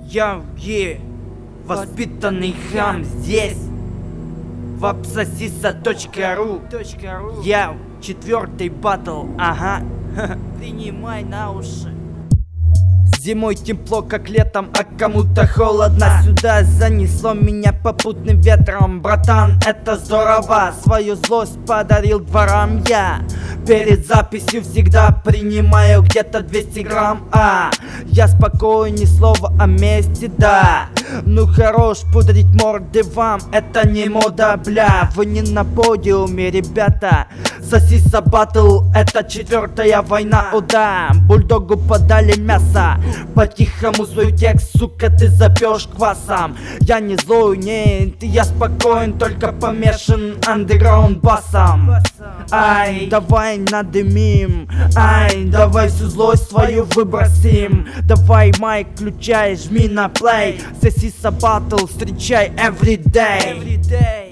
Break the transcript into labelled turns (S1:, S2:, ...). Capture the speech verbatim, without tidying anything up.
S1: Я е воспитанный хам здесь в абсосиса точка ру. Я четвертый батл, ага. Принимай на уши. Зимой тепло, как летом, а кому-то холодно. Сюда занесло меня попутным ветром. Братан, это здорово. Свою злость подарил дворам я. Перед записью всегда принимаю где-то двести грамм. А я спокоен, ни слова о месте, да. Ну хорош пудрить морды вам, это не мода, бля. Вы не на подиуме, ребята. Сосиса батл, это четвертая война, о да. Бульдогу подали мясо, по-тихому свой текст, сука, ты запьешь квасом. Я не злой, нет, я спокоен, только помешан андеграунд басом. Ай, давай надымим, ай, давай всю злость свою выбросим. Давай майк включай, жми на плей. Сосиса батл, встречай everyday.